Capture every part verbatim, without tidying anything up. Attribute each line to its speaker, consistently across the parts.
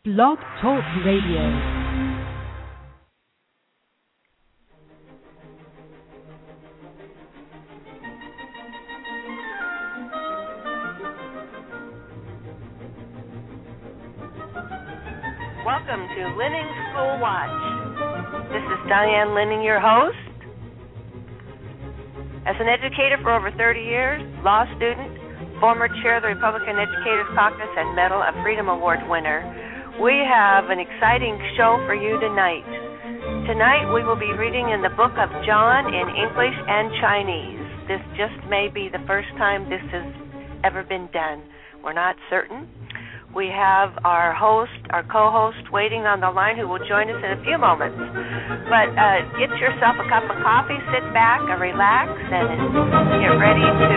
Speaker 1: Blog Talk Radio.
Speaker 2: Welcome to Linning School Watch. This is Diane Linning, your host. As an educator for over thirty years, law student, former chair of the Republican Educators Caucus, and Medal of Freedom Award winner, we have an exciting show for you tonight. Tonight we will be reading in the book of John in English and Chinese. This just may be the first time this has ever been done. We're not certain. We have our host, our co-host, waiting on the line who will join us in a few moments. But uh, get yourself a cup of coffee, sit back, and relax, and get ready to...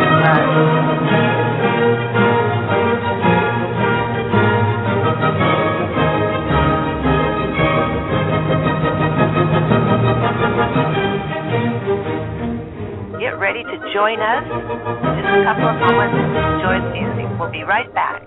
Speaker 2: Uh, get ready to join us. Just a couple of moments and enjoy the music. We'll be right back.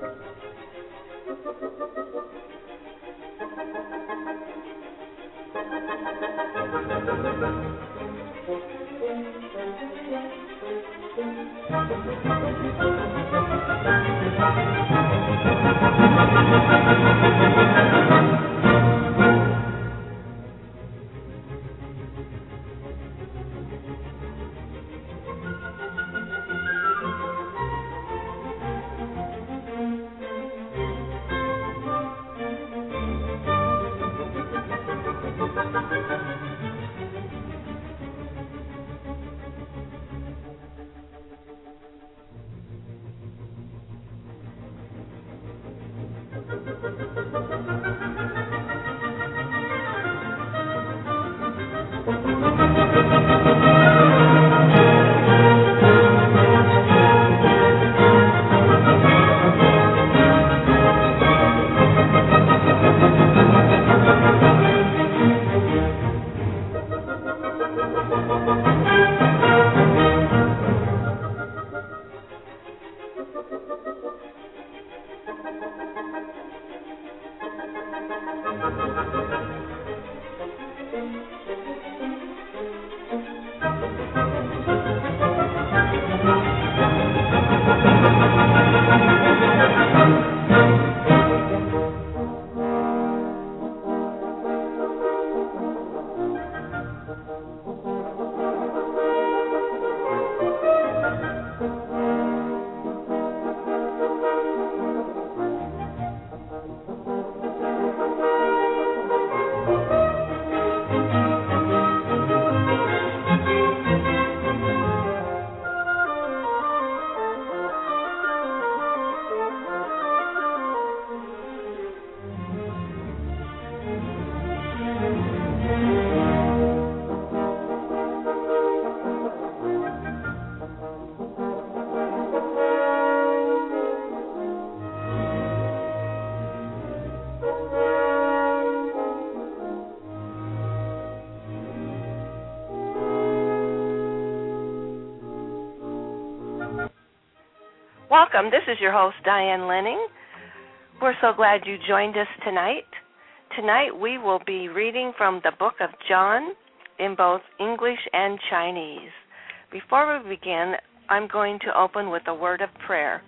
Speaker 2: Welcome. This is your host, Diane Linning. We're so glad you joined us tonight. Tonight we will be reading from the book of John in both English and Chinese. Before we begin, I'm going to open with a word of prayer.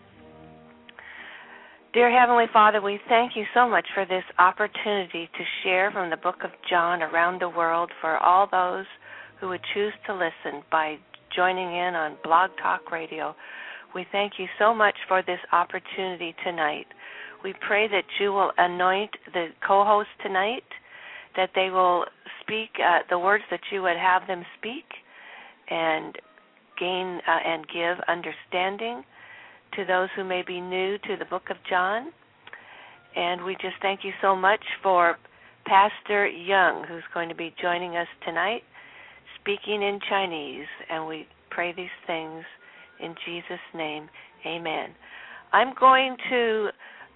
Speaker 2: Dear Heavenly Father, we thank you so much for this opportunity to share from the book of John around the world for all those who would choose to listen by joining in on Blog Talk Radio. We thank you so much for this opportunity tonight. We pray that you will anoint the co-host tonight, that they will speak uh, the words that you would have them speak and gain uh, and give understanding to those who may be new to the book of John. And we just thank you so much for Pastor Young, who's going to be joining us tonight, speaking in Chinese. And we pray these things in Jesus' name, amen. I'm going to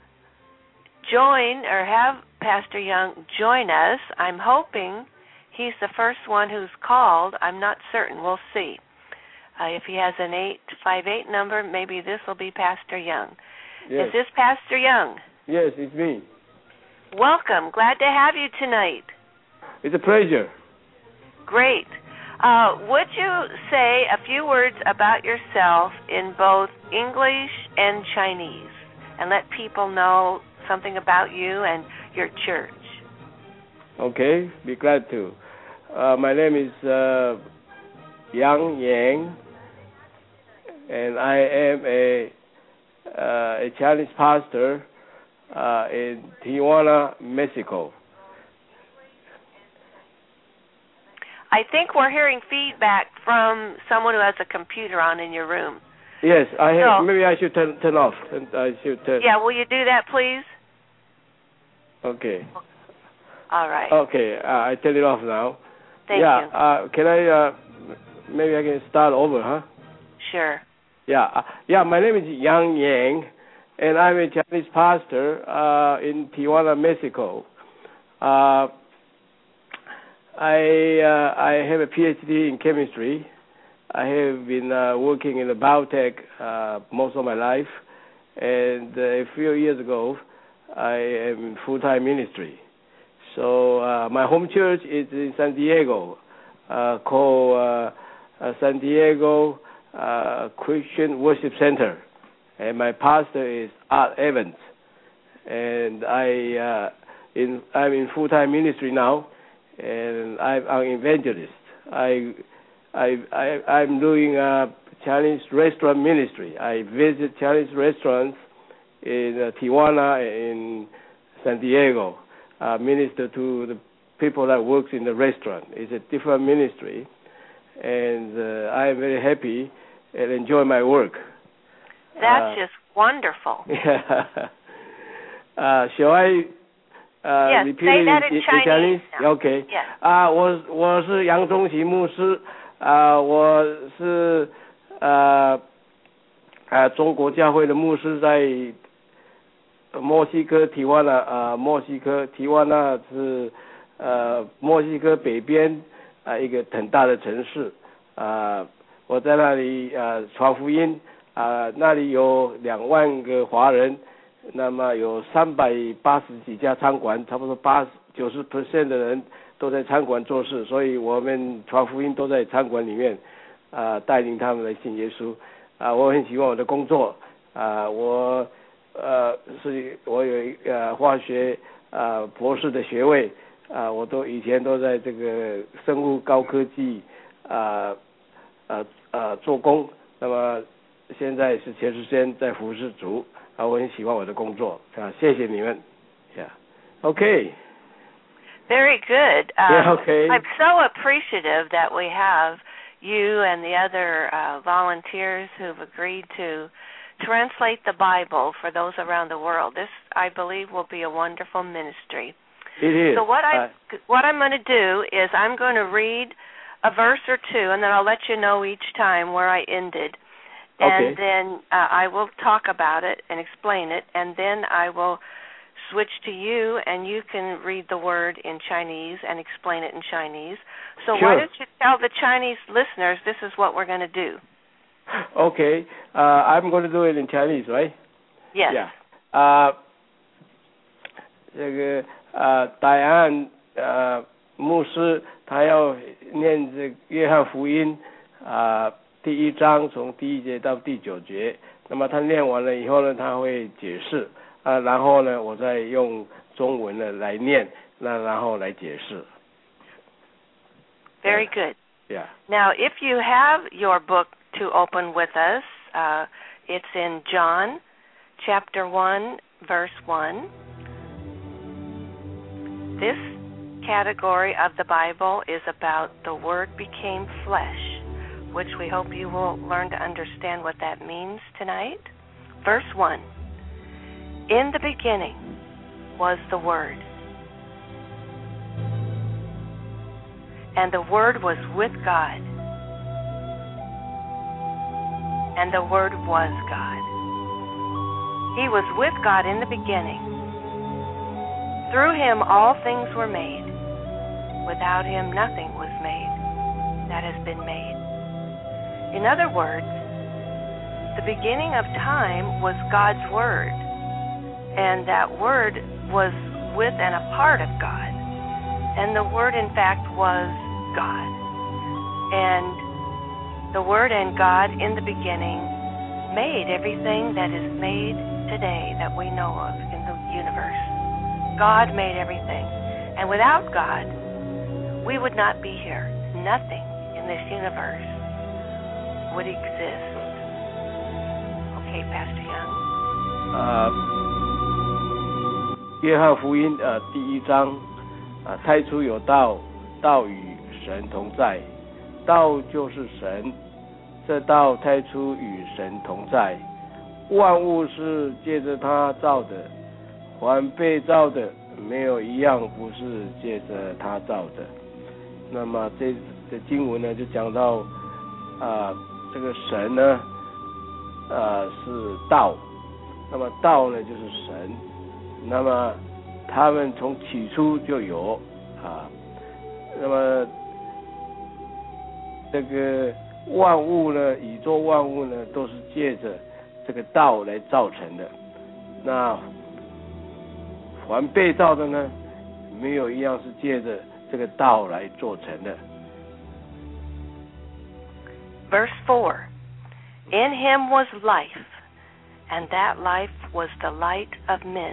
Speaker 2: join or have Pastor Young join us. I'm hoping he's the first one who's called. I'm not certain. We'll see. Uh, if he has an eight five eight number, maybe this will be Pastor Young.
Speaker 3: Yes.
Speaker 2: Is this Pastor Young?
Speaker 3: Yes, it's me.
Speaker 2: Welcome. Glad to have you tonight.
Speaker 3: It's a pleasure.
Speaker 2: Great. Uh, would you say a few words about yourself in both English and Chinese and let people know something about you and your church?
Speaker 3: Okay, be glad to. Uh, my name is uh, Yang Yang, and I am a, uh, a Chinese pastor uh, in Tijuana, Mexico.
Speaker 2: I think we're hearing feedback from someone who has a computer on in your room.
Speaker 3: Yes, I have.
Speaker 2: So,
Speaker 3: maybe I should turn turn off. I should turn.
Speaker 2: Yeah, will you do that, please?
Speaker 3: Okay.
Speaker 2: All right.
Speaker 3: Okay, uh, I turn it off now.
Speaker 2: Thank
Speaker 3: yeah,
Speaker 2: you.
Speaker 3: Uh, can I? Uh, maybe I can start over, huh?
Speaker 2: Sure.
Speaker 3: Yeah. Uh, yeah. My name is Yang Yang, and I'm a Chinese pastor uh, in Tijuana, Mexico. Uh, I uh, I have a P H D in chemistry. I have been uh, working in the biotech uh, most of my life, and uh, a few years ago, I am in full-time ministry. So uh, my home church is in San Diego, uh, called uh, uh, San Diego uh, Christian Worship Center, and my pastor is Art Evans, and I uh, in I'm in full-time ministry now. And I'm an evangelist. I, I, I, I'm doing a Chinese restaurant ministry. I visit Chinese restaurants in uh, Tijuana, in San Diego, uh, minister to the people that works in the restaurant. It's a different ministry, and uh, I am very happy and enjoy my work.
Speaker 2: That's
Speaker 3: uh,
Speaker 2: just wonderful.
Speaker 3: Yeah. uh, shall I?呃
Speaker 2: yes,
Speaker 3: repeat
Speaker 2: say
Speaker 3: it
Speaker 2: that in,
Speaker 3: in
Speaker 2: Chinese.
Speaker 3: Chinese? Okay.
Speaker 2: Yes.
Speaker 3: 啊，我我是杨宗奇牧师，啊，我是呃呃中国教会的牧师，在墨西哥提瓦纳啊，墨西哥提瓦纳是呃墨西哥北边啊、呃、一个很大的城市啊、呃，我在那里啊、呃、传福音啊、呃，那里有两万个华人。那么有三百八十几家餐馆，差不多八九十 percent 的人都在餐馆做事，所以我们传福音都在餐馆里面，啊、呃，带领他们来信耶稣。啊、呃，我很喜欢我的工作，啊、呃，我呃是我有一呃化学啊、呃、博士的学位，啊、呃，我都以前都在这个生物高科技啊啊啊做工，那么现在是全时间在服侍主。啊，我很喜欢我的工作啊，谢谢你们。Yeah, okay.
Speaker 2: Very good. Um,
Speaker 3: yeah, okay.
Speaker 2: I'm so appreciative that we have you and the other uh, volunteers who've agreed to translate the Bible for those around the world. This, I believe, will be a wonderful ministry.
Speaker 3: It is.
Speaker 2: So what I
Speaker 3: uh,
Speaker 2: what I'm going to do is I'm going to read a verse or two, and then I'll let you know each time where I ended. And
Speaker 3: okay.
Speaker 2: then uh, I will talk about it and explain it, and then I will switch to you, and you can read the word in Chinese and explain it in Chinese. So
Speaker 3: sure.
Speaker 2: why don't you tell the Chinese listeners this is what we're going to do?
Speaker 3: Okay. Uh, I'm going to do it in Chinese, right?
Speaker 2: Yes.
Speaker 3: Yeah. Uh, 这个呃，戴安呃牧师他要念这约翰福音啊。呃第一章从第一节到第九节，那么他念完了以后呢，他会解释啊，然后呢，我再用中文呢来念，那然后来解释。
Speaker 2: Very good.
Speaker 3: Yeah.
Speaker 2: Now, if you have your book to open with us, uh, it's in John, chapter one, verse one. This category of the Bible is about the Word became flesh, which we hope you will learn to understand what that means tonight. Verse one, in the beginning was the Word, and the Word was with God, and the Word was God. He was with God in the beginning. Through him all things were made. Without him nothing was made that has been made. In other words, the beginning of time was God's Word, and that Word was with and a part of God. And the Word, in fact, was God. And the Word and God in the beginning made everything that is made today that we know of in the universe. God made everything. And without God, we would not be here. Nothing in this universe would exist. Okay, Pastor Young.
Speaker 3: 呃，约翰福音呃第一章啊，太初有道，道与神同在，道就是神，这道太初与神同在，万物是借着他造的，凡被造的没有一样不是借着他造的。那么这这经文呢就讲到啊、呃、这个神呢呃是道，那么道呢就是神，那么他们从起初就有啊，那么这个万物呢，宇宙万物呢都是借着这个道来造成的，那凡被造的呢没有一样是借着这个道来做成的。
Speaker 2: Verse four, in him was life, and that life was the light of men.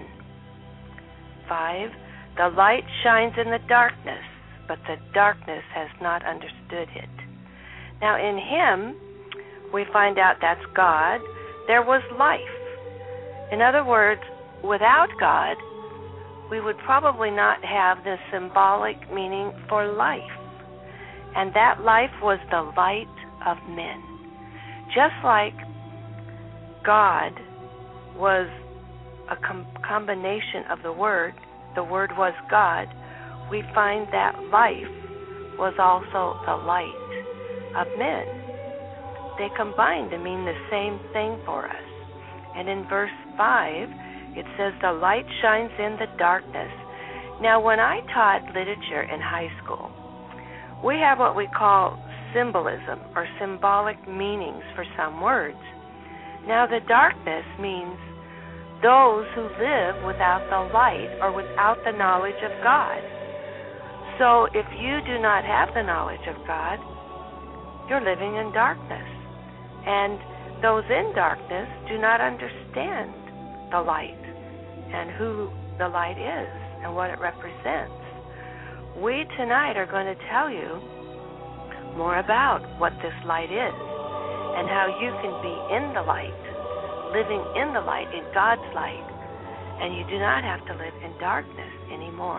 Speaker 2: Five, the light shines in the darkness, but the darkness has not understood it. Now in him, we find out that's God, there was life. In other words, without God, we would probably not have the symbolic meaning for life. And that life was the light of men. Just like God was a com- combination of the Word, the Word was God, we find that life was also the light of men. They combine to mean the same thing for us. And in verse five, it says, the light shines in the darkness. Now, when I taught literature in high school, we have what we call symbolism or symbolic meanings for some words. Now, the darkness means those who live without the light or without the knowledge of God. So, if you do not have the knowledge of God, you're living in darkness. And those in darkness do not understand the light and who the light is and what it represents. We tonight are going to tell you more about what this light is and how you can be in the light, living in the light, in God's light, and you do not have to live in darkness anymore.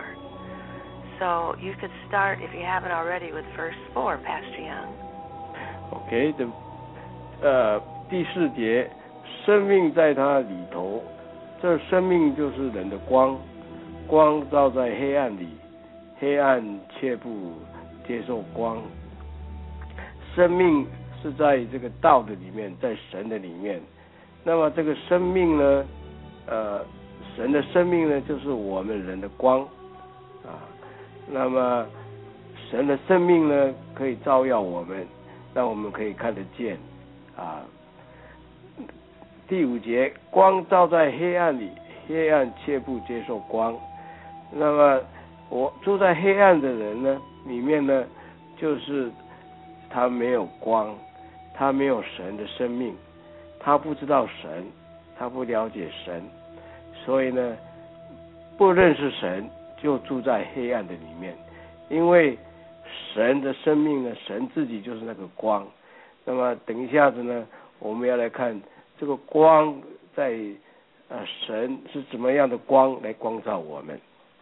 Speaker 2: So you could start, if you haven't already, with verse four, Pastor Young.
Speaker 3: OK， 的呃第四节，生命在它里头，这生命就是人的光，光照在黑暗里，黑暗却不接受光。生命是在这个道的里面，在神的里面。那么这个生命呢，呃，神的生命呢，就是我们人的光啊。那么神的生命呢，可以照耀我们，让我们可以看得见啊。第五节，光照在黑暗里，黑暗却不接受光。那么我住在黑暗的人呢，里面呢，就是他没有光，他没有神的生命，他不知道神，他不了解神，所以呢，不认识神，就住在黑暗的里面。因为神的生命呢，神自己就是那个光。那么等一下子呢，我们要来看这个光在呃神是怎么样的光来光照我们。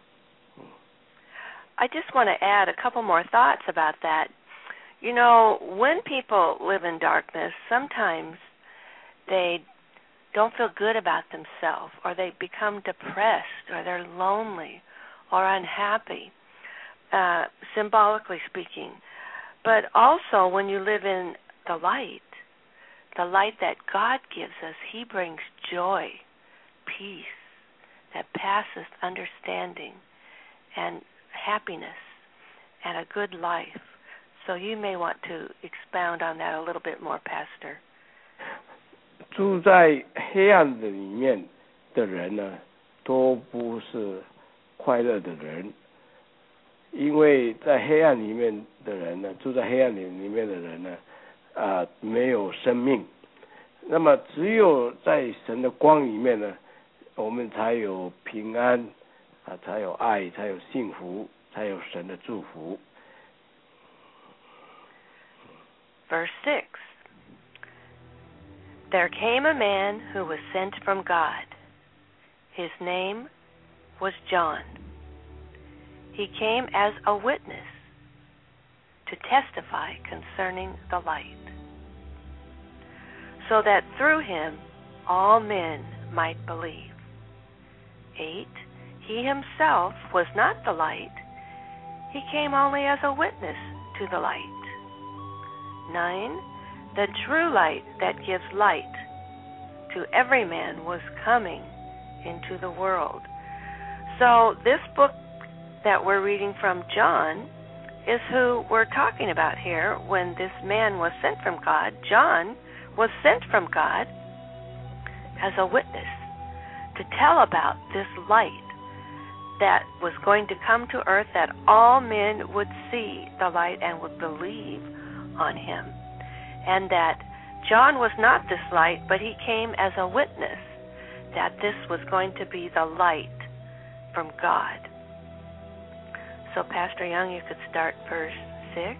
Speaker 2: I just want to add a couple more thoughts about that. You know, when people live in darkness, sometimes they don't feel good about themselves, or they become depressed, or they're lonely, or unhappy, uh, symbolically speaking. But also, when you live in the light, the light that God gives us, He brings joy, peace, that passeth understanding, and happiness, and a good life. So you may want to expound on that a little bit more, Pastor.
Speaker 3: 住在黑暗的里面的人呢，都不是快乐的人，因为在黑暗里面的人呢，住在黑暗里里面的人呢，啊、呃，没有生命。那么只有在神的光里面呢，我们才有平安啊，才有爱，才有幸福，才有神的祝福。
Speaker 2: Verse six. There came a man who was sent from God. His name was John. He came as a witness to testify concerning the light, so that through him all men might believe. Eight. He himself was not the light. He came only as a witness to the light. Nine. The true light that gives light to every man was coming into the world. So this book that we're reading from, John, is who we're talking about here. When this man was sent from God, John was sent from God as a witness to tell about this light that was going to come to earth, that all men would see the light and would believe on him. And that John was not this light, but he came as a witness that this was going to be the light from God. So Pastor Young, you could start verse six.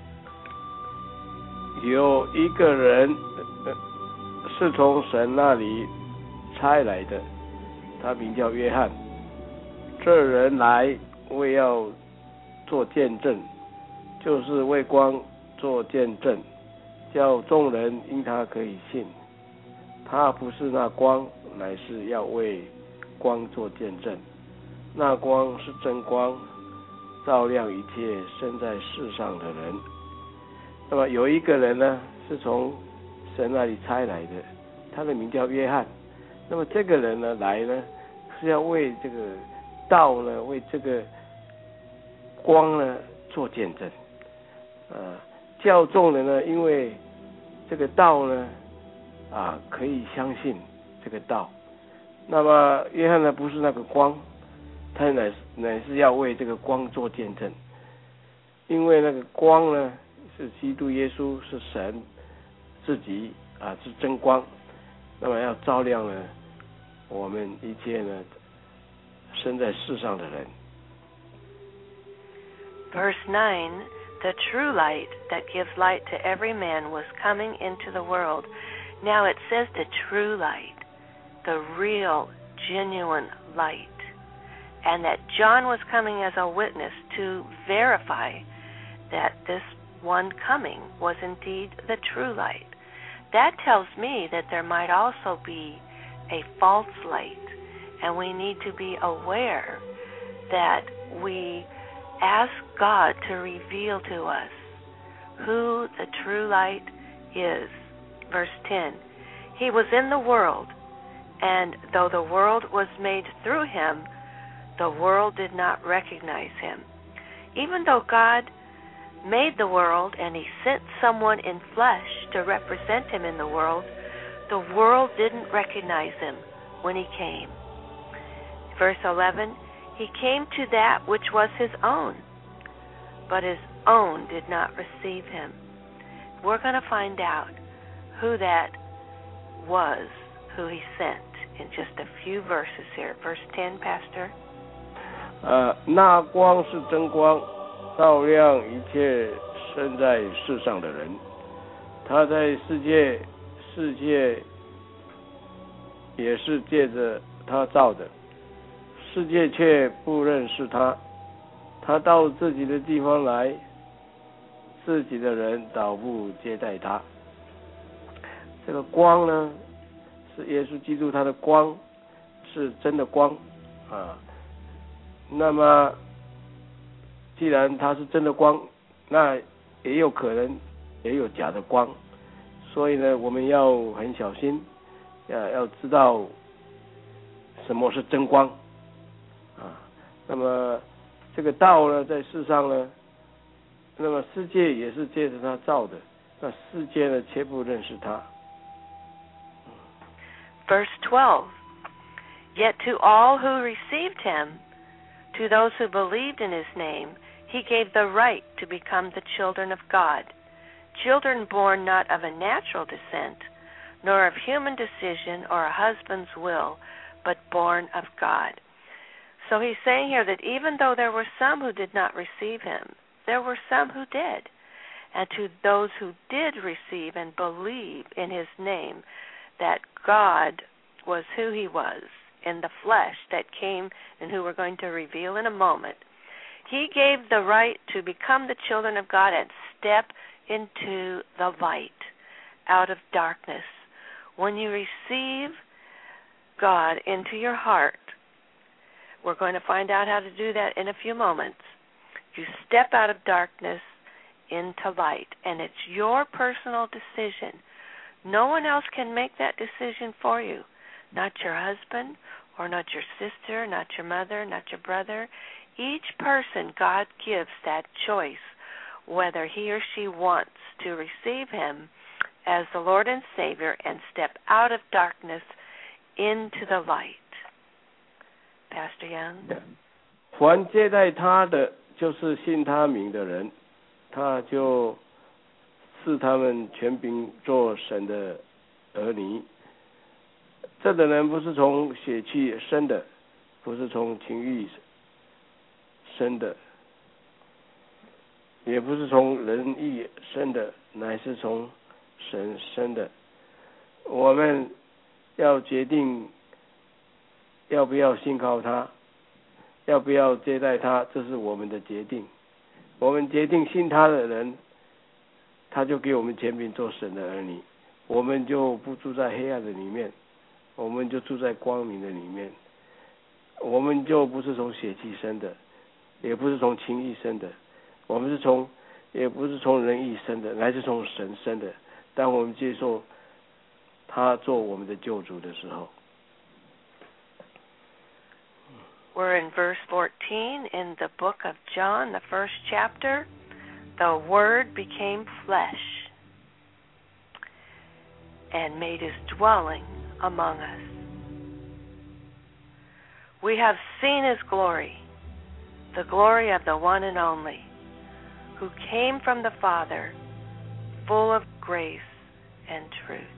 Speaker 3: 有一个人是从神那里差来的，他名叫约翰。这人来为要做见证，就是为光做见证，叫众人因他可以信。他不是那光，乃是要为光做见证。那光是真光，照亮一切生在世上的人。那么有一个人呢，是从神那里差来的，他的名叫约翰。那么这个人呢，来呢，是要为这个道呢，为这个光呢做见证。呃，叫众人呢，因为这个道呢，啊，可以相信这个道。那么约翰呢，不是那个光，他乃是乃是要为这个光做见证，因为那个光呢，是基督耶稣，是神自己啊，是真光。那么要照亮呢，我们一切呢，生在世上的人。
Speaker 2: Verse nine. The true light that gives light to every man was coming into the world. Now it says the true light, the real, genuine light, and that John was coming as a witness to verify that this one coming was indeed the true light. That tells me that there might also be a false light, and we need to be aware that we ask God to reveal to us who the true light is. Verse ten. He was in the world, and though the world was made through him, the world did not recognize him. Even though God made the world and he sent someone in flesh to represent him in the world, the world didn't recognize him when he came. Verse eleven. He came to that which was his own, but his own did not receive him. We're going to find out who that was, who he sent, in just a few verses here. Verse ten, Pastor.
Speaker 3: 呃，那光是真光，照亮一切生在世上的人。他在世界，世界也是借着他造的。世界却不认识他，他到自己的地方来，自己的人倒不接待他。这个光呢，是耶稣基督，他的光是真的光啊。那么，既然他是真的光，那也有可能也有假的光，所以呢，我们要很小心，要要知道什么是真光。啊，那么这个道呢，在世上呢，那么世界也是借着他造的，那世界呢，却不认识他。
Speaker 2: Verse twelve. Yet to all who received him, To those who believed in his name, he gave the right to become the children of God, children born not of a natural descent, nor of human decision or a husband's will, but born of God. So he's saying here that even though there were some who did not receive him, there were some who did. And to those who did receive and believe in his name, that God was who he was in the flesh that came and who we're going to reveal in a moment, he gave the right to become the children of God and step into the light, out of darkness. When you receive God into your heart, we're going to find out how to do that in a few moments. You step out of darkness into light, and it's your personal decision. No one else can make that decision for you. Not your husband, or not your sister, not your mother, not your brother. Each person, God gives that choice, whether he or she wants to receive him as the Lord and Savior and step out of darkness into the light. Pastor Young?
Speaker 3: 凡接待他的，就是信他名的人，他就赐他们权柄做神的儿女。这个人不是从血气生的，不是从情欲生的，也不是从人意生的，乃是从神生的。我们要决定要不要信靠他，要不要接待他，这是我们的决定。我们决定信他的人，他就给我们权柄做神的儿女，我们就不住在黑暗的里面，我们就住在光明的里面。我们就不是从血气生的，也不是从情欲生的，我们是从也不是从人意生的，乃是从神生的。当我们接受他做我们的救主的时候。
Speaker 2: We're in verse fourteen in the book of John, the first chapter. The Word became flesh and made his dwelling among us. We have seen his glory, the glory of the one and only, who came from the Father, full of grace and truth.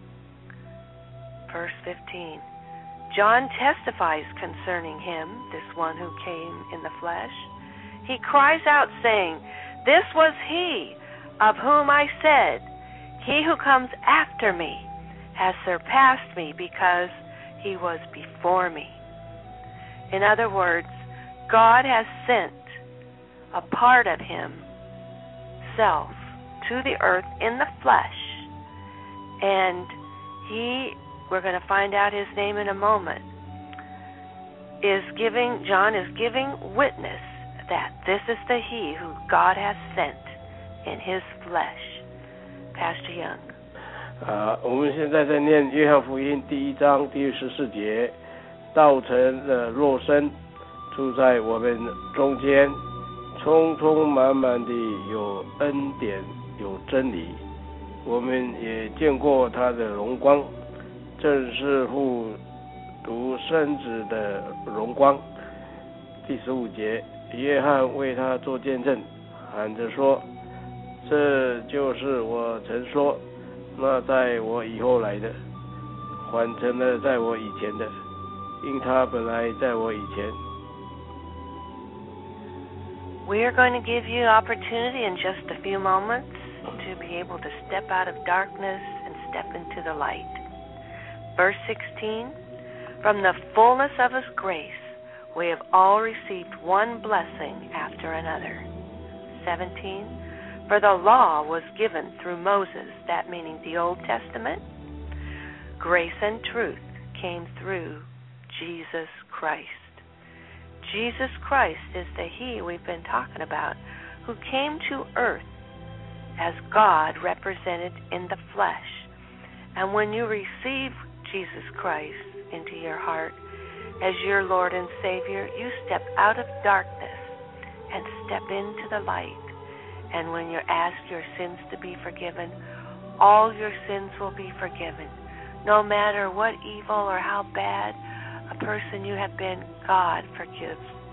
Speaker 2: Verse fifteen. John testifies concerning him, this one who came in the flesh. He cries out, saying, "This was he of whom I said, he who comes after me has surpassed me because he was before me." In other words, God has sent a part of himself to the earth in the flesh, and he, we're going to find out his name in a moment, is giving, John is giving witness that this is the he who God has sent in his flesh. Pastor Young.
Speaker 3: 啊，我们现在在念约翰福音第一章第十四节，道成了肉身，住在我们中间，充充满满的有恩典有真理，我们也见过他的荣光，正是父独生子的荣光。第十五节，约翰为他做见证，喊着说，这就是我曾说，那在我以后来的，换成了在我以前的，因他本来在我以前。
Speaker 2: We are going to give you opportunity in just a few moments to be able to step out of darkness and step into the light. Verse sixteen, from the fullness of his grace, we have all received one blessing after another. seventeen, for the law was given through Moses, that meaning the Old Testament. Grace and truth came through Jesus Christ. Jesus Christ is the he we've been talking about, who came to earth as God represented in the flesh. And when you receive Jesus Christ into your heart as your Lord and Savior, you step out of darkness and step into the light. And when you're asked your sins to be forgiven, all your sins will be forgiven. No matter what evil or how bad a person you have been, God forgives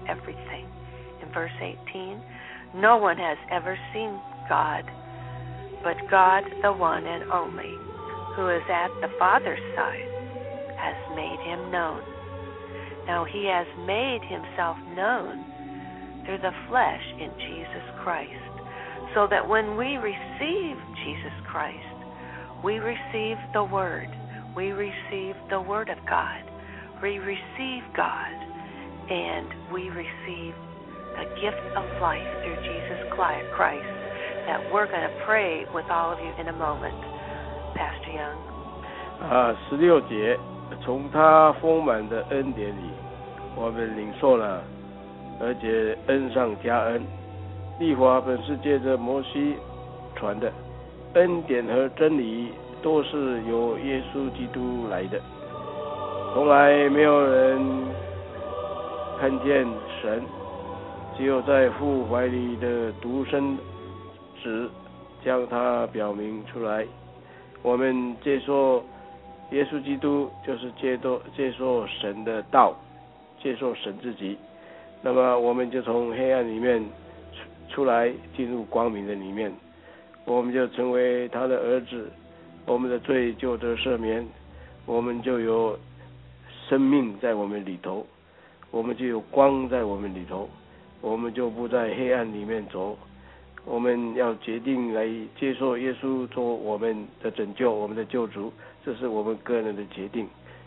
Speaker 2: everything. In verse eighteen, no one has ever seen God, but God, the one and only, who is at the Father's side, has made him known. Now he has made himself known through the flesh in Jesus Christ, so that when we receive Jesus Christ, we receive the Word. We receive the Word of God. We receive God, and we receive the gift of life through Jesus Christ that we're going to pray with all of you in a moment. Pastor Young.
Speaker 3: 啊，十六节，从他丰满的恩典里，我们领受了，而且恩上加恩。律法本是借着摩西传的，恩典和真理都是由耶稣基督来的。从来没有人看见神，只有在父怀里的独生子将他表明出来。我们接受耶稣基督，就是接受接受神的道，接受神自己。那么我们就从黑暗里面出来，进入光明的里面，我们就成为他的儿子，我们的罪就得赦免，我们就有生命在我们里头，我们就有光在我们里头，我们就不在黑暗里面走。我们要决定来接受耶稣做我们的拯救，我们的救主，这是我们个人的决定。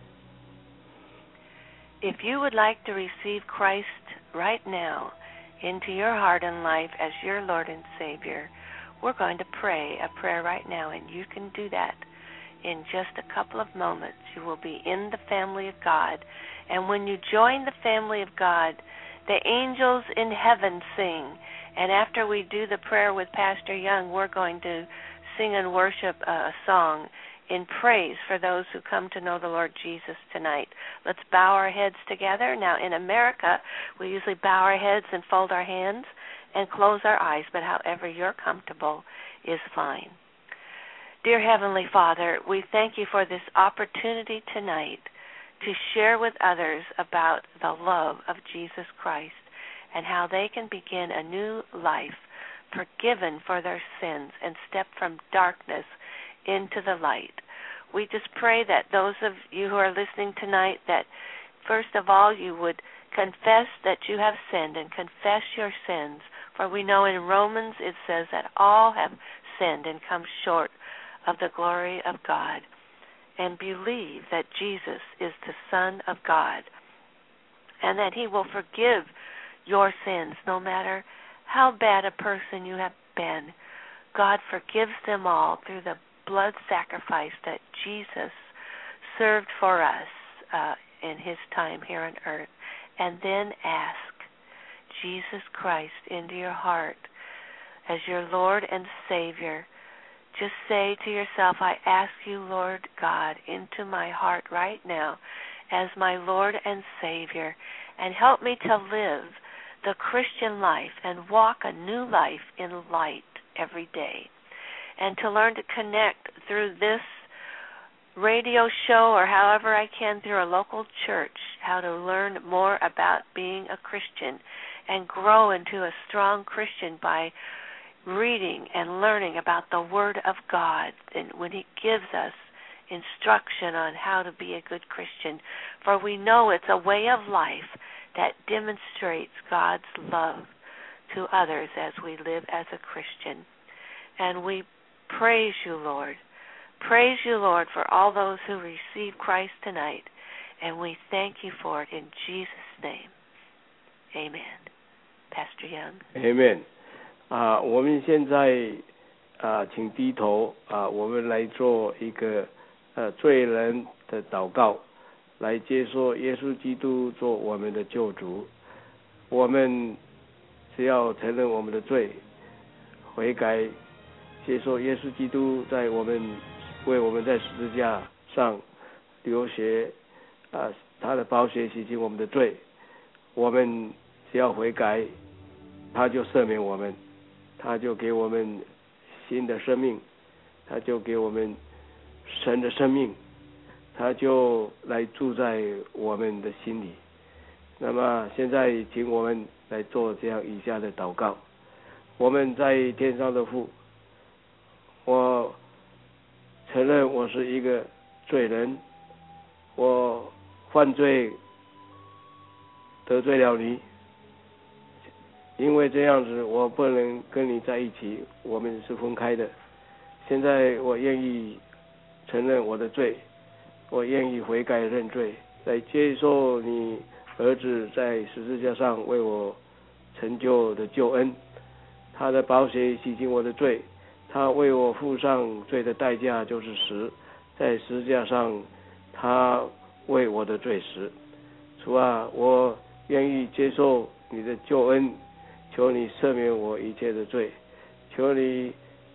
Speaker 2: If you would like to receive Christ right now into your heart and life as your Lord and Savior, we're going to pray a prayer right now, and you can do that in just a couple of moments. You will be in the family of God, and when you join the family of God, the angels in heaven sing, and after we do the prayer with Pastor Young, we're going to sing and worship a song in praise for those who come to know the Lord Jesus tonight. Let's bow our heads together. Now, in America, we usually bow our heads and fold our hands and close our eyes, but however you're comfortable is fine. Dear Heavenly Father, we thank you for this opportunity tonight to share with others about the love of Jesus Christ and how they can begin a new life, forgiven for their sins, and step from darkness into the light. We just pray that those of you who are listening tonight, that first of all you would confess that you have sinned and confess your sins, for we know in Romans it says that all have sinned and come short of the glory of God, and believe that Jesus is the Son of God and that he will forgive your sins no matter how bad a person you have been. God forgives them all through the blood sacrifice that Jesus served for us uh, in his time here on earth. And then ask Jesus Christ into your heart as your Lord and Savior. Just say to yourself, I ask you, Lord God, into my heart right now as my Lord and Savior, and help me to live the Christian life and walk a new life in light every day, and to learn to connect through this radio show or however I can through a local church, how to learn more about being a Christian and grow into a strong Christian by reading and learning about the Word of God, and when he gives us instruction on how to be a good Christian. For we know it's a way of life that demonstrates God's love to others as we live as a Christian. And we praise you, Lord. Praise you, Lord, for all those who receive Christ tonight. And we thank you for it in Jesus' name. Amen. Pastor Young.
Speaker 3: Amen. 啊，我们现在啊，请低头啊，我们来做一个呃罪人的祷告，来接受耶稣基督做我们的救主。我们只要承认我们的罪，悔改，接受耶稣基督在我们为我们在十字架上流血啊，他的宝血洗净我们的罪。我们只要悔改，他就赦免我们。他就给我们新的生命，他就给我们神的生命，他就来住在我们的心里。 那么现在请我们来做这样以下的祷告。我们在天上的父，我承认我是一个罪人，我犯罪得罪了你，因为这样子我不能跟你在一起，我们是分开的。现在我愿意承认我的罪，我愿意悔改认罪，来接受你儿子在十字架上为我成就的救恩。他的宝血洗净我的罪，他为我付上罪的代价就是死，在十字架上他为我的罪死。主啊，我愿意接受你的救恩，求你赦免我一切的罪，求你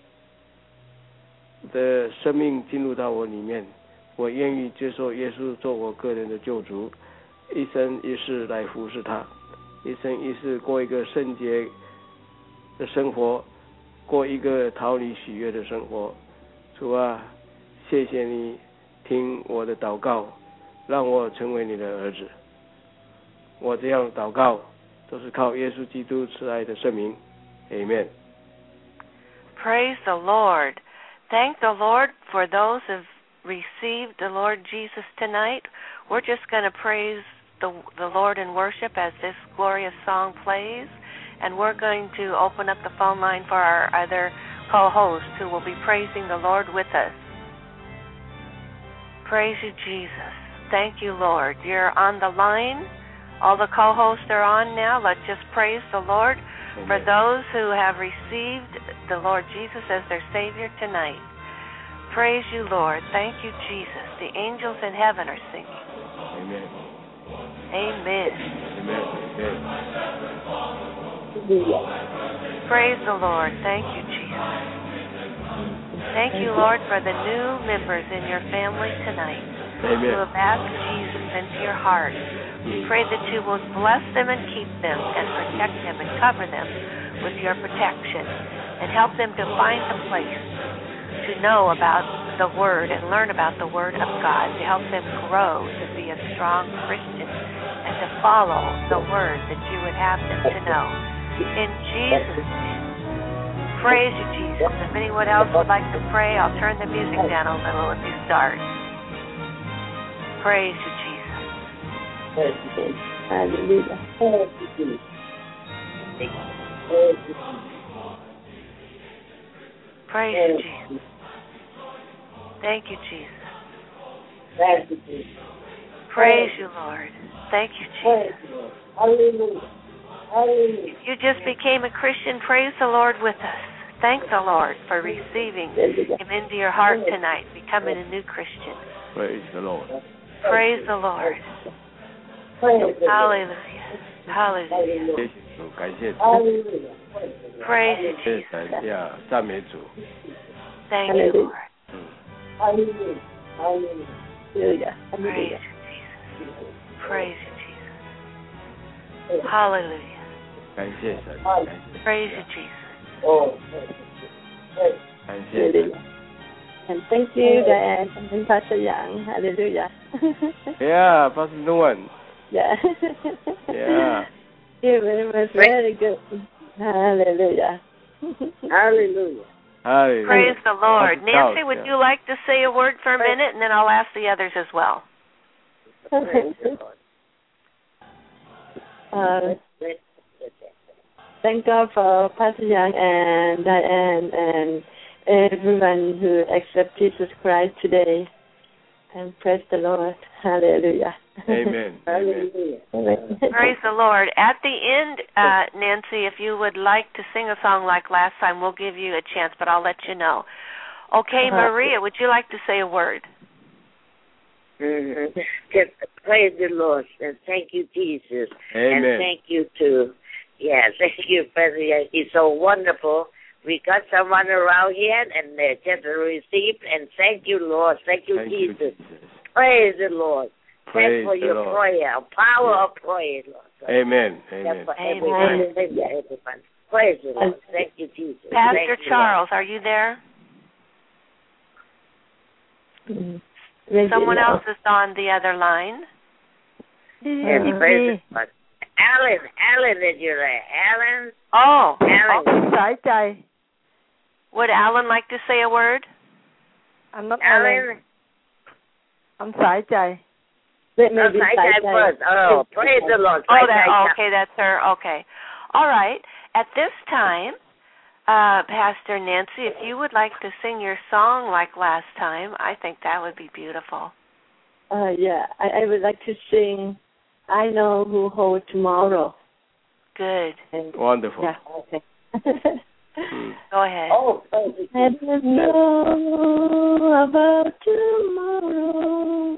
Speaker 3: 的生命进入到我里面，我愿意接受耶稣做我个人的救主，一生一世来服侍他，一生一世过一个圣洁的生活，过一个讨你喜悦的生活。主啊，谢谢你听我的祷告，让我成为你的儿子。我这样祷告都是靠耶稣基督慈爱的圣名。 Amen.
Speaker 2: Praise the Lord. Thank the Lord for those who've received the Lord Jesus tonight. We're just going to praise the, the Lord in worship as this glorious song plays, and we're going to open up the phone line for our other co-hosts who will be praising the Lord with us. Praise you, Jesus. Thank you, Lord. You're on the line. All the co-hosts are on now. Let's just praise the Lord for those who have received the Lord Jesus as their Savior tonight. Praise you, Lord. Thank you, Jesus. The angels in heaven are singing.
Speaker 3: Amen.
Speaker 2: Amen.
Speaker 3: Amen. Amen.
Speaker 2: Praise the Lord. Thank you, Jesus. Thank you, Lord, for the new members in your family tonight
Speaker 3: Amen.
Speaker 2: who have asked Jesus into your heart. We pray that you will bless them and keep them and protect them and cover them with your protection and help them to find a place to know about the Word and learn about the Word of God, to help them grow to be a strong Christian and to follow the Word that you would have them to know. In Jesus' name. Praise you, Jesus. If anyone else would like to pray, I'll turn the music down a little if you start. Praise you, Jesus.
Speaker 4: Hallelujah.
Speaker 2: Praise you, Jesus. Thank you, Jesus. Praise you, Lord. Thank you, Jesus. If you just became a Christian, praise the Lord with us. Thank the Lord for receiving Him into your heart tonight, becoming a new Christian.
Speaker 3: Praise the Lord.
Speaker 2: Praise the Lord. Hallelujah. Hallelujah.
Speaker 3: 感谢主，
Speaker 2: Praise you,
Speaker 3: 谢
Speaker 2: Jesus.
Speaker 3: 感谢赞美主。
Speaker 2: Thank you, Lord.
Speaker 4: Hallelujah. Hallelujah.
Speaker 2: Praise you, Jesus. Praise you, Jesus. Hallelujah.
Speaker 3: 感谢神，感谢
Speaker 2: Praise you, Jesus.
Speaker 3: 感谢神。
Speaker 4: And thank you, Diane, and Pastor Yang. Hallelujah.
Speaker 3: Yeah, Pastor Nguyen.
Speaker 4: Yeah.
Speaker 3: Yeah.
Speaker 4: It was very good. Hallelujah. Hallelujah.
Speaker 3: Hallelujah.
Speaker 2: Praise the Lord.
Speaker 3: Pastor
Speaker 2: Nancy,
Speaker 3: Charles,
Speaker 2: would
Speaker 3: yeah.
Speaker 2: you like to say a word for a minute, and then I'll ask the others as well.
Speaker 4: uh, thank God for Pastor Yang and Diane and everyone who accepts Jesus Christ today. And praise the Lord. Hallelujah.
Speaker 3: Amen. Amen.
Speaker 4: Amen.
Speaker 2: Praise the Lord. At the end, uh, Nancy, if you would like to sing a song like last time, we'll give you a chance, but I'll let you know. Okay,
Speaker 4: Uh-huh.
Speaker 2: Maria, would you like to say a word?
Speaker 5: Mm-hmm. Praise the Lord and thank you, Jesus.
Speaker 3: Amen.
Speaker 5: And thank you to, yeah, thank you, President. It's so wonderful. We got someone around here and they just received, and thank you, Lord. Thank you,
Speaker 3: Thank you,
Speaker 5: Jesus.
Speaker 3: Jesus.
Speaker 5: Praise the Lord.
Speaker 3: Praise
Speaker 5: Thanks for
Speaker 3: the
Speaker 5: your
Speaker 3: Lord.
Speaker 5: prayer, power
Speaker 3: Yeah.
Speaker 5: of prayer, Lord.
Speaker 3: Amen.
Speaker 5: That's
Speaker 3: Amen.
Speaker 5: for
Speaker 2: Amen.
Speaker 5: everyone. Thank you, everyone. Praise the Lord. Thank you, Jesus.
Speaker 2: Pastor
Speaker 5: Thank you,
Speaker 2: Charles, are you there?
Speaker 4: Mm. Praise
Speaker 2: Someone
Speaker 4: the Lord.
Speaker 2: else is on the other line.
Speaker 5: Lord. Yes, praise the Lord. Alan, Alan, did you say? Alan?
Speaker 2: Oh.
Speaker 5: Alan.
Speaker 6: Oh, สายใจ
Speaker 2: Would Alan like to say a word?
Speaker 6: I'm not
Speaker 5: Alan.
Speaker 6: Alan. I'm สายใจ
Speaker 4: Let me
Speaker 5: Oh,
Speaker 4: be
Speaker 5: Sai Sai
Speaker 4: Sai Sai.
Speaker 5: first. Oh, praise the Lord.
Speaker 2: Oh,
Speaker 5: Sai
Speaker 2: that,
Speaker 5: Sai.
Speaker 2: oh, okay, that's her. Okay. All right. At this time, uh, Pastor Nancy, if you would like to sing your song like last time, I think that would be beautiful.
Speaker 4: Uh, yeah, I, I would like to sing I Know Who Holds Tomorrow.
Speaker 2: Good.
Speaker 4: And,
Speaker 3: Wonderful.
Speaker 4: yeah, okay.
Speaker 3: Mm.
Speaker 2: Go ahead.
Speaker 5: Oh, oh,
Speaker 4: I don't know about tomorrow.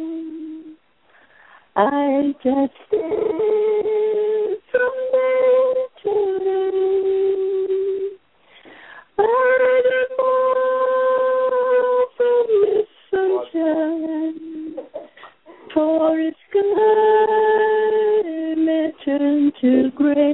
Speaker 4: I just stand from day to day. I don't know from the sunshine, for its sky may turn to gray.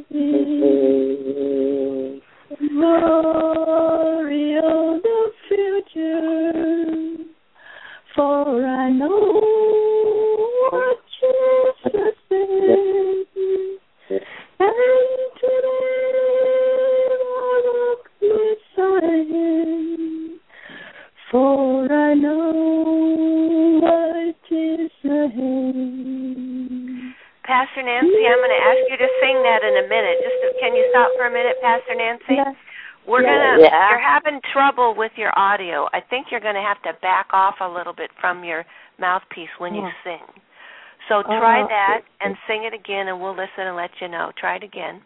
Speaker 4: Glory of the future, for I know what Jesus said, and today I walk beside him, for I know what is ahead.
Speaker 2: Pastor Nancy, I'm going to ask you to sing that in a minute. Just to, can you stop for a minute, Pastor Nancy?
Speaker 4: Yeah.
Speaker 2: We're
Speaker 4: Yeah.
Speaker 2: gonna.
Speaker 5: Yeah.
Speaker 2: You're having trouble with your audio. I think you're going to have to back off a little bit from your mouthpiece when you
Speaker 4: Yeah.
Speaker 2: sing. So try
Speaker 4: Oh,
Speaker 2: that
Speaker 4: okay.
Speaker 2: and sing it again, and we'll listen and let you know. Try it again,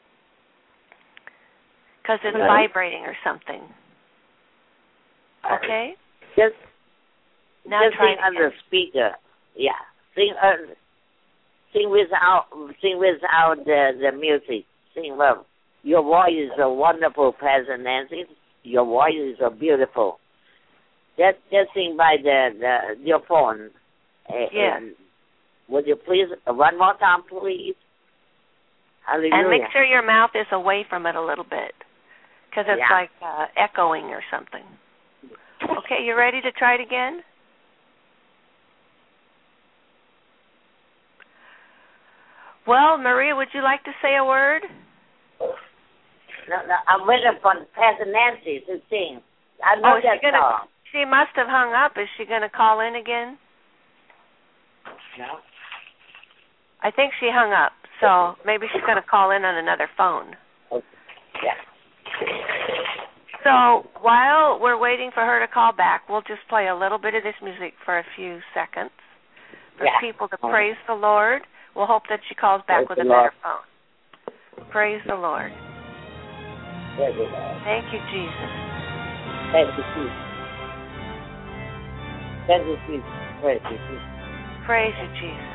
Speaker 2: because it's
Speaker 4: Hello?
Speaker 2: vibrating or something. Okay.
Speaker 5: just,
Speaker 2: Now
Speaker 5: just
Speaker 2: try
Speaker 5: sing
Speaker 2: it
Speaker 5: on the
Speaker 2: again.
Speaker 5: speaker. Yeah. Sing, uh, sing without, sing without the, the music. Sing well. Your voice is so wonderful, Pastor Nancy. Your voice is so beautiful. Just, just sing by the, the your phone. Uh,
Speaker 2: Yeah.
Speaker 5: And would you please uh, one more time, please? Hallelujah.
Speaker 2: And make sure your mouth is away from it a little bit, because it's
Speaker 5: Yeah.
Speaker 2: like uh, echoing or something. Okay, you ready to try it again? Well, Maria, would you like to say a word?
Speaker 5: No, no, I'm waiting for Pastor Nancy to sing. I know
Speaker 2: Oh, is she
Speaker 5: that
Speaker 2: gonna?
Speaker 5: song.
Speaker 2: She must have hung up. Is she going to call in again?
Speaker 5: No?
Speaker 2: I think she hung up, so maybe she's going to call in on another phone.
Speaker 5: Yeah.
Speaker 2: So while we're waiting for her to call back, we'll just play a little bit of this music for a few seconds for
Speaker 5: Yeah.
Speaker 2: people to praise the Lord. We'll hope that she calls back
Speaker 5: Praise
Speaker 2: with a
Speaker 5: the
Speaker 2: better
Speaker 5: Lord.
Speaker 2: phone. Praise the Lord.
Speaker 5: Praise the Lord.
Speaker 2: Thank you, Jesus.
Speaker 5: Thank you, Jesus. Thank you, Jesus. Praise you, Jesus.
Speaker 2: Praise you, Jesus.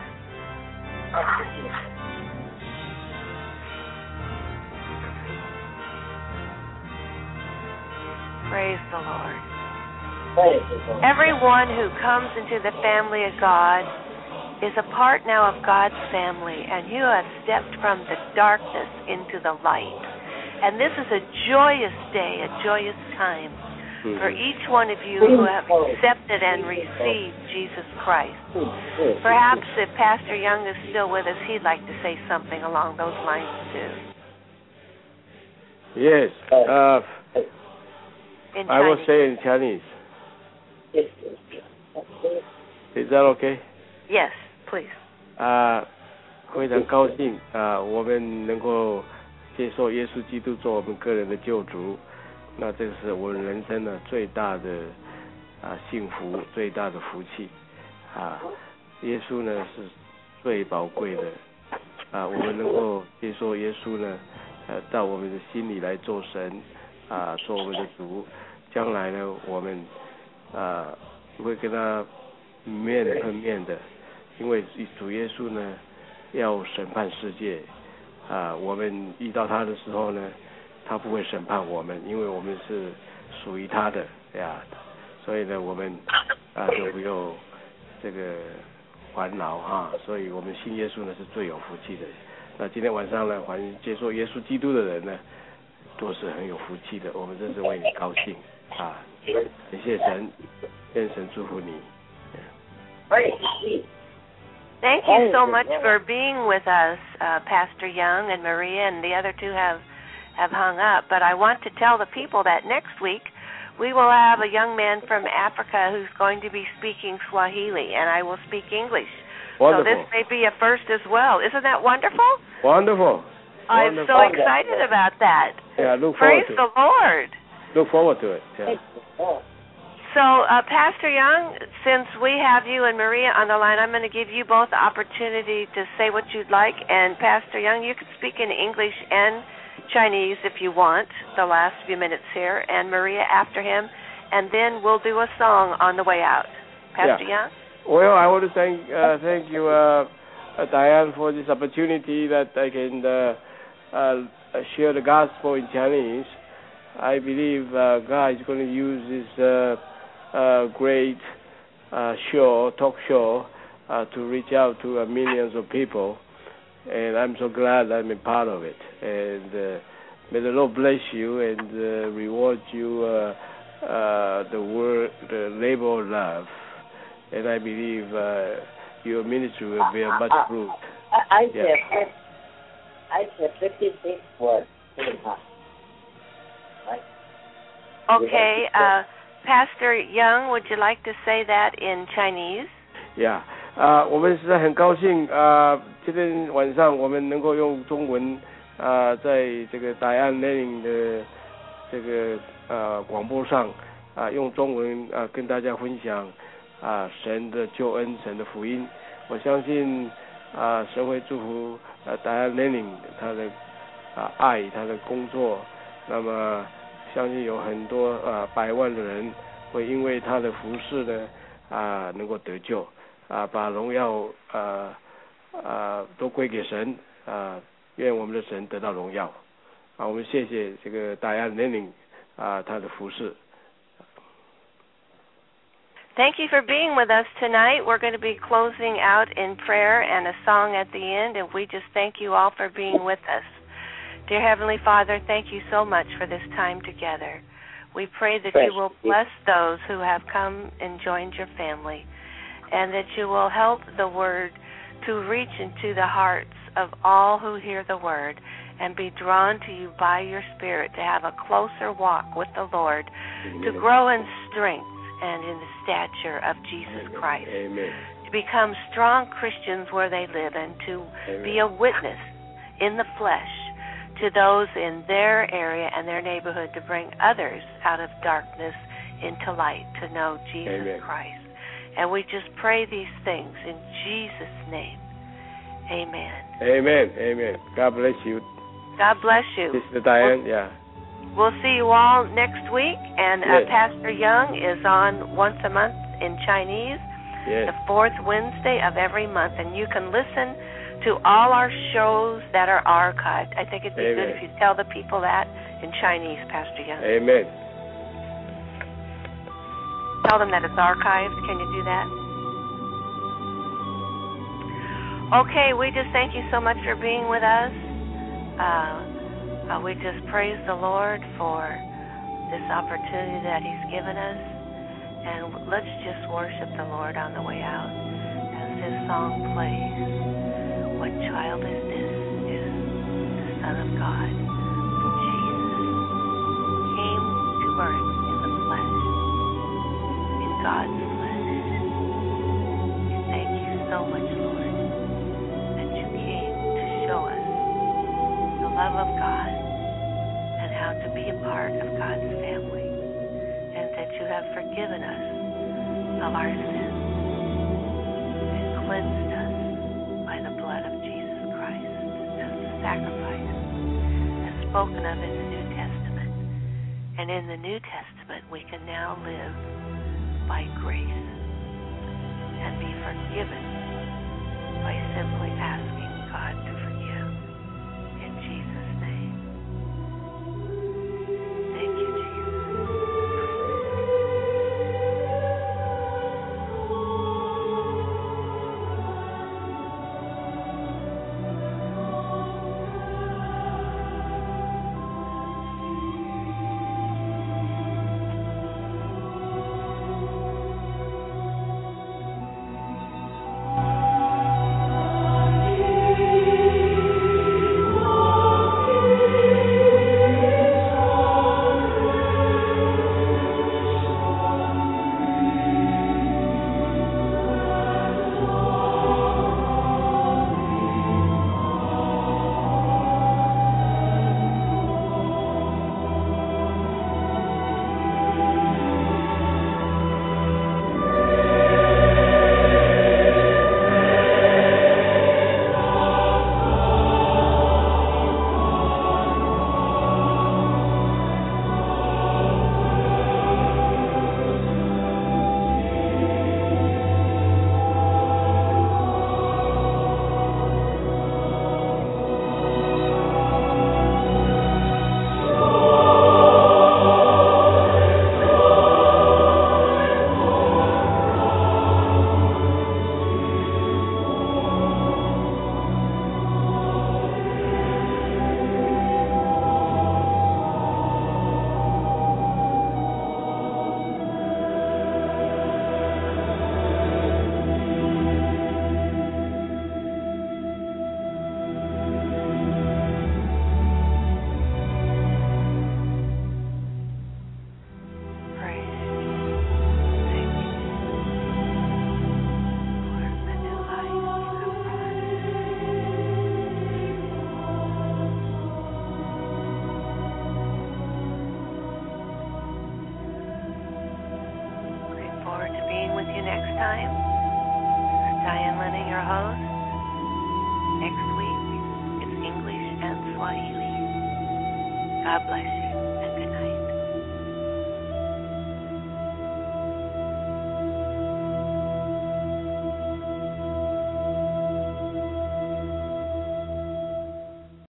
Speaker 2: Praise the Lord.
Speaker 5: Praise the Lord.
Speaker 2: Everyone who comes into the family of God is a part now of God's family, and you have stepped from the darkness into the light. And this is a joyous day, a joyous time
Speaker 3: Mm.
Speaker 2: for each one of you who have accepted and received Jesus Christ. Perhaps if Pastor Young is still with us, he'd like to say something along those lines too.
Speaker 3: Yes. Uh,
Speaker 2: In
Speaker 3: I will
Speaker 2: Chinese.
Speaker 3: say in Chinese. Is that okay?
Speaker 2: Yes, please.
Speaker 3: 啊、非常高兴啊、我们能够接受耶稣基督做我们个人的救主，那这是我们人生呢最大的啊、幸福，最大的福气啊。耶稣呢是最宝贵的啊，我们能够接受耶稣呢，呃，到我们的心里来做神啊，做我们的主。将来呢，我们啊会跟他面碰面的。因为主耶稣呢要审判世界啊，我们遇到他的时候呢，他不会审判我们，因为我们是属于他的呀，所以呢我们啊就不用这个烦恼哈，所以我们信耶稣呢是最有福气的。那今天晚上呢，凡接受耶稣基督的人呢，都是很有福气的，我们真是为你高兴啊！感谢神，愿神祝福你。
Speaker 5: Praise you.
Speaker 2: Thank you so much for being with us, uh, Pastor Young and Maria, and the other two have, have hung up. But I want to tell the people that next week we will have a young man from Africa who's going to be speaking Swahili, and I will speak English.
Speaker 3: Wonderful.
Speaker 2: So this may be a first as well. Isn't that wonderful?
Speaker 3: Wonderful.
Speaker 2: I'm
Speaker 3: Wonderful.
Speaker 2: so excited about that.
Speaker 3: Yeah, look forward
Speaker 2: Praise
Speaker 3: to
Speaker 2: the
Speaker 3: it.
Speaker 2: Lord.
Speaker 3: Look forward to it. Yeah.
Speaker 2: So, uh, Pastor Young, since we have you and Maria on the line, I'm going to give you both the opportunity to say what you'd like. And Pastor Young, you can speak in English and Chinese if you want, the last few minutes here, and Maria after him. And then we'll do a song on the way out. Pastor
Speaker 3: Yeah.
Speaker 2: Young?
Speaker 3: Well, I want to thank uh, thank you, uh, uh, Diane, for this opportunity that I can uh, uh, share the gospel in Chinese. I believe uh, God is going to use this uh, uh, great uh, show, talk show, uh, to reach out to uh, millions of people, and I'm so glad I'm a part of it. And uh, may the Lord bless you and uh, reward you uh, uh, the word, the labor of love. And I believe uh, your ministry will bear much fruit.
Speaker 5: I, I
Speaker 3: Yeah.
Speaker 5: said, I said fifty-six words. Right?
Speaker 2: Okay. Uh, Pastor Young, would you like to say that in Chinese?
Speaker 3: Yeah， 啊、我们实在很高兴啊、呃，今天晚上我们能够用中文啊、呃，在这个 Diane Lenning 的这个呃广播上啊、呃，用中文啊、呃、跟大家分享啊、呃、神的救恩、神的福音。我相信啊、呃、神会祝福呃 Diane Lenning 他的啊、呃、爱，他的工作。那么相信有很多啊、呃、百万的人会因为他的服事呢啊、呃、能够得救啊、呃，把荣耀啊啊、呃、都归给神啊、呃，愿我们的神得到荣耀啊！我们谢谢这个大安年龄啊他的服事。
Speaker 2: Thank you for being with us tonight. We're going to be closing out in prayer and a song at the end, and we just thank you all for being with us. Dear Heavenly Father, thank you so much for this time together. We pray that you will bless those who have come and joined your family, and that you will help the word to reach into the hearts of all who hear the word and be drawn to you by your Spirit to have a closer walk with the Lord, Amen. To grow in strength and in the stature of Jesus
Speaker 3: Amen.
Speaker 2: Christ,
Speaker 3: Amen.
Speaker 2: To become strong Christians where they live, and to Amen. Be a witness in the flesh to those in their area and their neighborhood, to bring others out of darkness into light, to know Jesus
Speaker 3: Amen.
Speaker 2: Christ. And we just pray these things in Jesus' name. Amen.
Speaker 3: Amen. Amen. God bless you.
Speaker 2: God bless you.
Speaker 3: Sister Diane,
Speaker 2: we'll,
Speaker 3: yeah.
Speaker 2: We'll see you all next week. And
Speaker 3: yes.
Speaker 2: uh, Pastor Young is on once a month in Chinese,
Speaker 3: yes.
Speaker 2: the fourth Wednesday of every month. And you can listen to all our shows that are archived. I think it'd be
Speaker 3: Amen.
Speaker 2: good if you tell the people that in Chinese, Pastor Young.
Speaker 3: Amen.
Speaker 2: Tell them that it's archived. Can you do that? Okay, we just thank you so much for being with us. Uh, uh, we just praise the Lord for this opportunity that he's given us. And let's just worship the Lord on the way out as this song plays. What child is this? Is the Son of God. Jesus came to earth in the flesh, in God's flesh. Thank you so much, Lord, that you came to show us the love of God and how to be a part of God's family, and that you have forgiven us of our sins and cleansed us by the blood of Jesus Christ as the sacrifice as spoken of in the New Testament. And in the New Testament, we can now live by grace and be forgiven by simply asking God to forgive. In Jesus' name. Thank you, Jesus. God bless you.